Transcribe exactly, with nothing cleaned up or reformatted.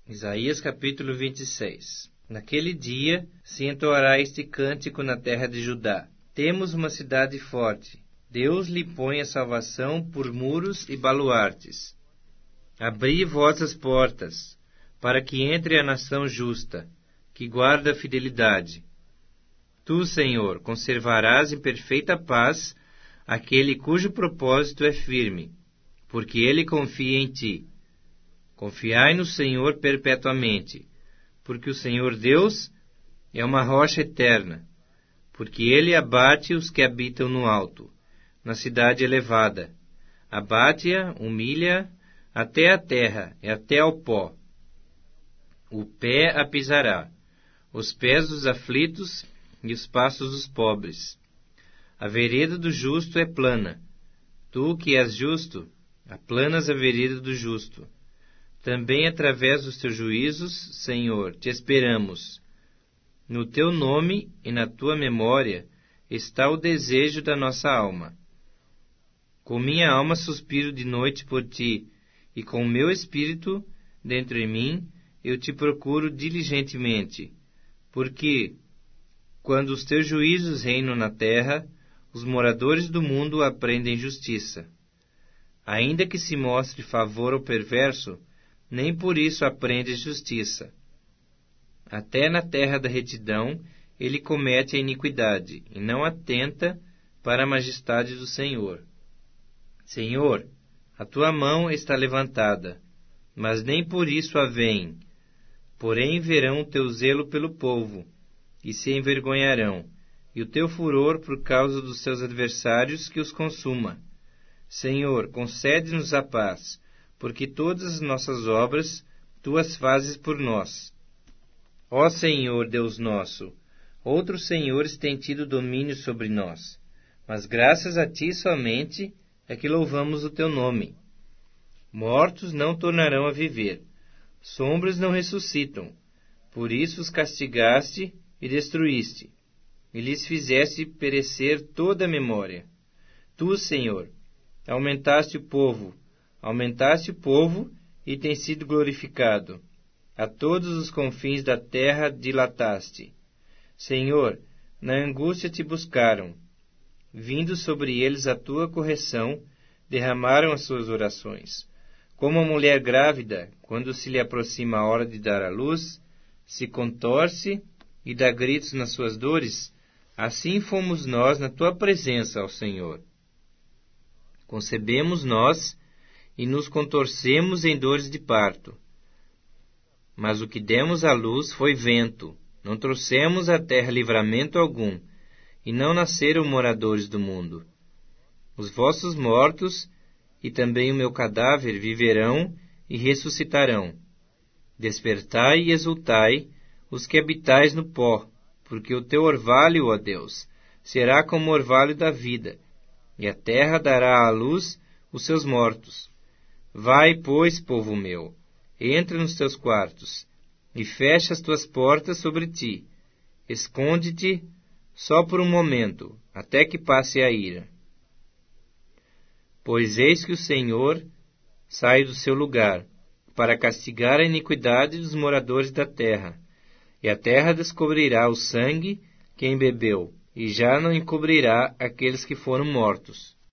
Isaías capítulo vinte e seis. Naquele dia se entoará este cântico na terra de Judá. Temos uma cidade forte. Deus lhe põe a salvação por muros e baluartes. Abri vossas portas, para que entre a nação justa, que guarda a fidelidade. Tu, Senhor, conservarás em perfeita paz aquele cujo propósito é firme, porque ele confia em ti. Confiai no Senhor perpetuamente, porque o Senhor Deus é uma rocha eterna, porque ele abate os que habitam no alto, na cidade elevada. Abate-a, humilha até a terra e até ao pó. O pé a pisará, os pés dos aflitos e os passos dos pobres. A vereda do justo é plana. Tu que és justo, aplanas a vereda do justo. Também através dos teus juízos, Senhor, te esperamos. No teu nome e na tua memória está o desejo da nossa alma. Com minha alma suspiro de noite por ti, e com o meu espírito dentro em mim eu te procuro diligentemente. Porque, quando os teus juízos reinam na terra, os moradores do mundo aprendem justiça. Ainda que se mostre favor ao perverso, nem por isso aprende justiça. Até na terra da retidão ele comete a iniquidade, e não atenta para a majestade do Senhor. Senhor, a tua mão está levantada, mas nem por isso a veem. Porém verão o teu zelo pelo povo, e se envergonharão, e o teu furor por causa dos seus adversários que os consuma. Senhor, concede-nos a paz, porque todas as nossas obras tu as fazes por nós. Ó Senhor, Deus nosso, outros senhores têm tido domínio sobre nós, mas graças a ti somente é que louvamos o teu nome. Mortos não tornarão a viver, sombras não ressuscitam, por isso os castigaste e destruíste, e lhes fizeste perecer toda a memória. Tu, Senhor, aumentaste o povo, aumentaste o povo e tem sido glorificado. A todos os confins da terra dilataste. Senhor, na angústia te buscaram. Vindo sobre eles a tua correção, derramaram as suas orações. Como a mulher grávida, quando se lhe aproxima a hora de dar à luz, se contorce e dá gritos nas suas dores, assim fomos nós na tua presença, ó Senhor. Concebemos nós e nos contorcemos em dores de parto. Mas o que demos à luz foi vento, não trouxemos à terra livramento algum, e não nasceram moradores do mundo. Os vossos mortos e também o meu cadáver viverão e ressuscitarão. Despertai e exultai, os que habitais no pó, porque o teu orvalho, ó Deus, será como o orvalho da vida, e a terra dará à luz os seus mortos. Vai, pois, povo meu, entra nos teus quartos, e fecha as tuas portas sobre ti. Esconde-te só por um momento, até que passe a ira. Pois eis que o Senhor sai do seu lugar, para castigar a iniquidade dos moradores da terra, e a terra descobrirá o sangue que embebeu, e já não encobrirá aqueles que foram mortos.